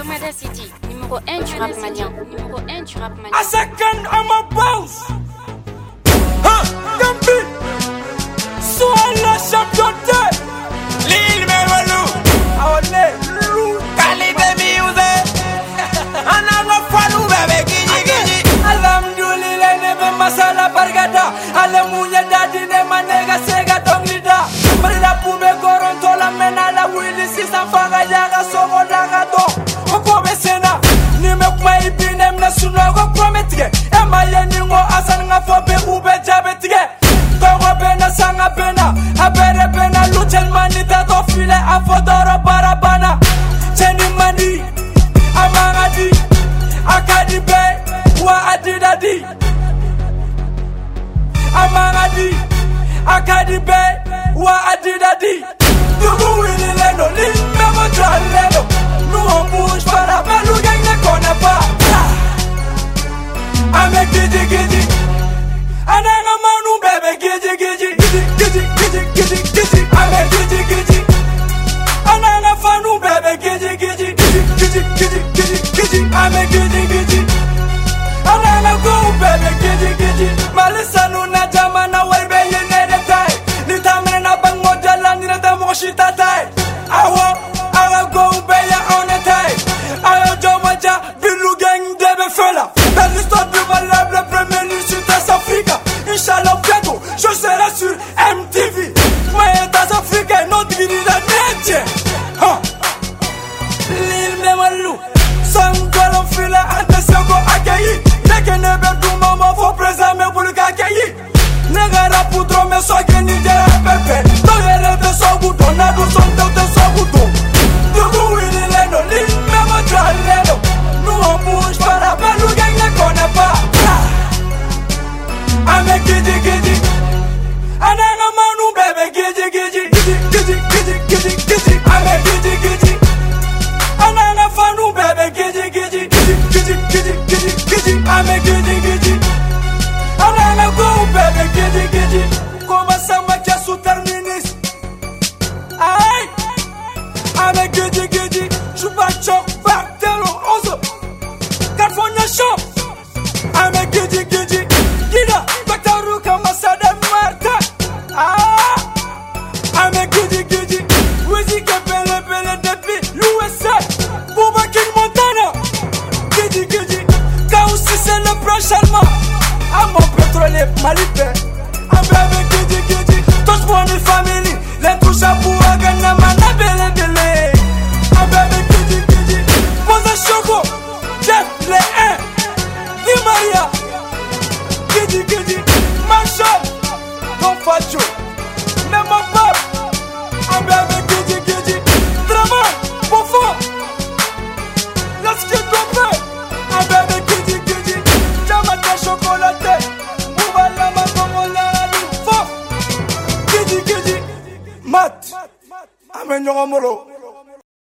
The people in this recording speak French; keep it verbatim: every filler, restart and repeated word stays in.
Bomada City, numéro un du rap malien. Numéro un du rap malien. A second on my bounce. Ha, Gambi. Sois la championne. Lil Mevalou. Aone. Qualité music. Ananga falu bebe gigi gigi. Alhamdulillah nebe masala bargada. Ale munya dadi ne manega sega donglida. Marida pube goronto la mena la wili sisa faga yaga sogo daga do. Oko besena. Nime kwa ibine mna sunogo prometige. Ema ye ningo asan nga fobe ube jabetige. Togo bena sanga bena. Abere bena luchen manita to file afodoro barabana. Cheni mani. Amangadi. Akadi be. Wa adidadi. Amangadi. Akadi be. Wa adidadi. Dugu wili leno. Limbe moja leno. Nous on bouge pas la balle, nous gagne ne connaît pas. Ame gidi gidi. Ananga manu bebe gidi gidi. Gidi gidi gidi gidi. Ame gidi gidi. Ananga fanu bebe gidi gidi. Gidi gidi gidi gidi. Ame gidi gidi. Ananga go bebe gidi gidi. Malisa nuna jama na werbe yene de tai. Ni tamene na bang modela ni na damo shita tai. Awo awo go beya on a tai. Ayo jomaja bilu gang debe fela. Dans l'histoire du valable le premier lieu sur South Africa. Inch'Allah bientôt je serai sur M T V. Mais dans Afrique notre vie la netje. Ha. Lil Mevalou. Sans colon fila ante sego akayi. Neke nebe du maman faut présamer pour le kakayi. Negara putro me so que ni dera pepe. Toyele de so guto na du son de so guto. Dugu wili leno lil Mevalou leno. Nous on bouge pas la balle, nous gagne ne connaît pas. Ame gidi gidi. Ananga manu bebe gidi gidi. Gidi gidi gidi gidi. Ame gidi gidi. Ananga fanu bebe gidi gidi. Gidi gidi gidi gidi. Ame gidi gidi. Ananga go bebe gidi gidi. Como samba que su terminis. Ay. Ame gidi gidi. Chupa chok back telo ozo. California shop. Ame gidi gidi. Gida. Bactaru kama sada marta. Ah. Ame gidi gidi. Wizi ke pele pele depuis U S A. Bouba King Montana. Gidi gidi. Kaousi c'est le prochainement. A mon pétrolier malipé. Ame gidi gidi. Touch money family. Les touches à boua gana mana bele bele. Ame gidi gidi. Pose choco. Jeff le un. Di Maria. Gidi gidi. Marshall. Don Facho. Nema Pop. Ame gidi gidi. Drama. Bofo. Let's get droppé. Ame gidi gidi. Jamata chocolaté. Bouvala ma bongola du fof. Gidi gidi. Mat. Ame nyongomolo.